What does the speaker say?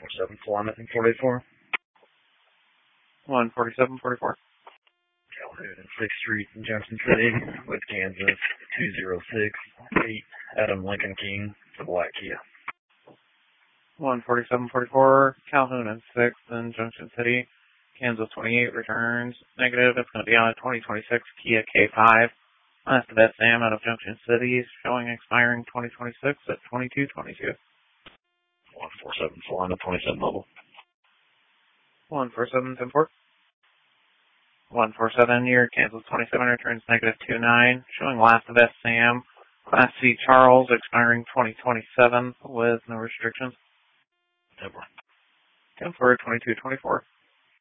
147 Plymouth and 44. 14744. Calhoun and 6th Street in Junction City with Kansas 2068 Adam Lincoln King for Black Kia. 14744, Calhoun and 6th in Junction City, Kansas 28 returns negative. It's going to be on a 2026 Kia K5. That's the best Sam out of Junction City, showing expiring 2026 at 2222. 147 Solana 27 Mobile. 14774. 147 near Kansas 27 returns negative 29, showing last of S Sam, Class C Charles, expiring 2027 with no restrictions. Temper. Temper 2224.